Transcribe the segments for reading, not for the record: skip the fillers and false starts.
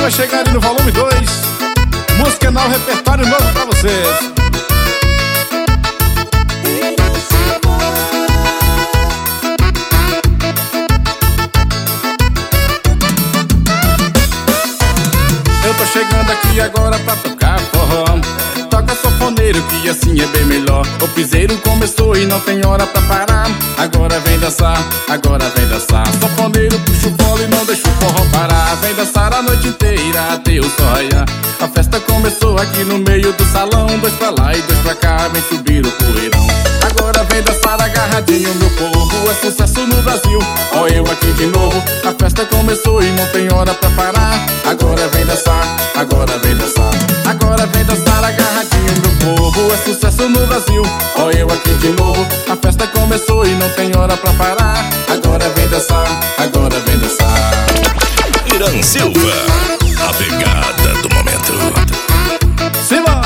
vai chegar ali no volume 2. Música nova, repertório novo pra vocês. Eu tô chegando aqui agora pra tocar forró. Toca sanfoneiro que assim é bem melhor. O piseiro começou e não tem hora pra parar. Agora vem dançar, agora vem dançar. Sanfoneiro puxa o bolo e não deixa o forró parar. Vem dançar a noite inteira até o sol raiar. A festa começou aqui no meio do salão. Dois pra lá e dois pra cá, vem subir o poeirão. Agora vem dançar agarradinho, meu povo. É sucesso no Brasil, ó eu aqui de novo. A festa começou e não tem hora pra parar. Agora vem dançar, agora vem dançar. Agora vem dançar agarradinho, meu povo. É sucesso no Brasil, ó eu aqui de novo. A festa começou e não tem hora pra parar. Agora vem dançar, agora vem dançar. Irã Silva, a pegada do momento. Simba!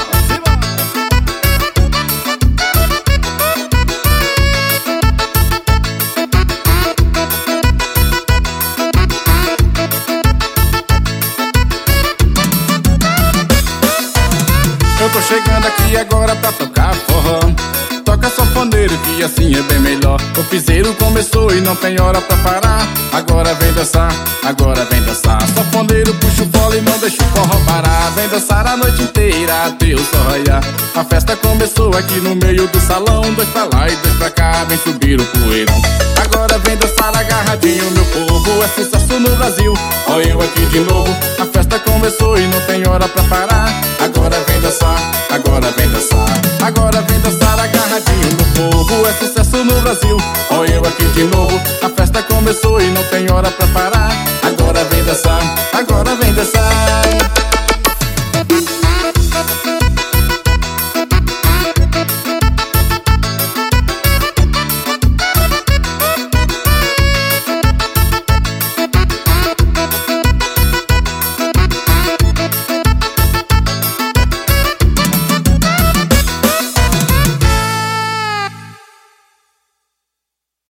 Eu tô chegando aqui agora pra tocar forró. Toca sanfoneiro que assim é bem melhor. O piseiro começou e não tem hora pra parar. Agora vem dançar, agora vem dançar. Sanfoneiro puxa o bolo e não deixa o forró parar. Vem dançar a noite inteira até o sol raiar. A festa começou aqui no meio do salão. Dois pra lá e dois pra cá, vem subir o poeirão. Agora vem dançar agarradinho, meu povo. É sucesso no Brasil, ó eu aqui de novo. A festa começou e não tem hora pra parar. Agora vem dançar, agora vem dançar. Agora vem dançar agarradinho, meu povo. É sucesso no Brasil, ó eu aqui de novo. A festa começou e não tem hora pra parar. Agora vem dançar, agora vem dançar.